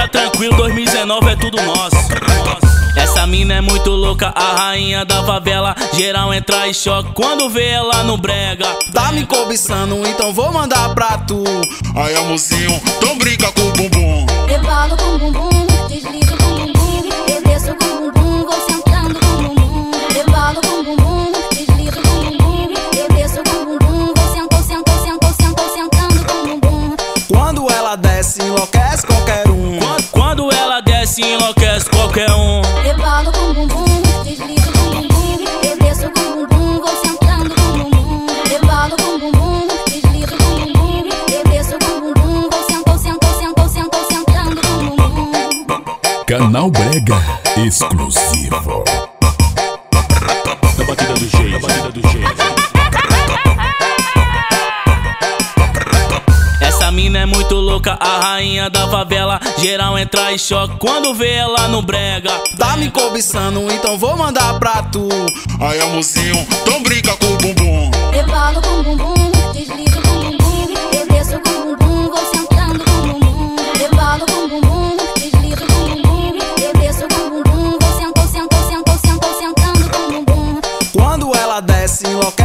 fica tranquilo, 2019 é tudo nosso. Essa mina é muito louca, a rainha da favela. Geral entra em choque quando vê ela no brega. Tá me cobiçando, então vou mandar pra tu. Aí amorzinho, então brinca com o bumbum. Rebalo com o bumbum, deslizo com o bumbum. Eu desço com o bumbum, vou sentando com o bumbum. Rebalo com o bumbum, deslizo com o bumbum. Eu desço com o bumbum, vou sentando com o bumbum. Quando ela desce, enlouquece qualquer um. Quando ela desce, enlouquece qualquer um. Rebalo com o bumbum, deslizo com o bumbum. Eu desço com o bumbum, vou sentando com o bumbum. Rebalo com o bumbum, deslizo com o bumbum. Eu desço com o bumbum, vou sentando com o bumbum. Canal Brega exclusivo. Na batida do jeito, na batida do jeito. Essa mina é muito louca, a rainha da favela. Geral entra em choque quando vê ela no brega. Tá me cobiçando, então vou mandar pra tu. Aí amorzinho, então brinca com o bumbum. Rebalo com o bumbum, deslizo com o bumbum. Eu desço com o bumbum, vou sentando com o bumbum. Rebalo com o bumbum, deslizo com o bumbum. Eu desço com o bumbum, vou sentando com o bumbum. Quando ela desce, enlouquece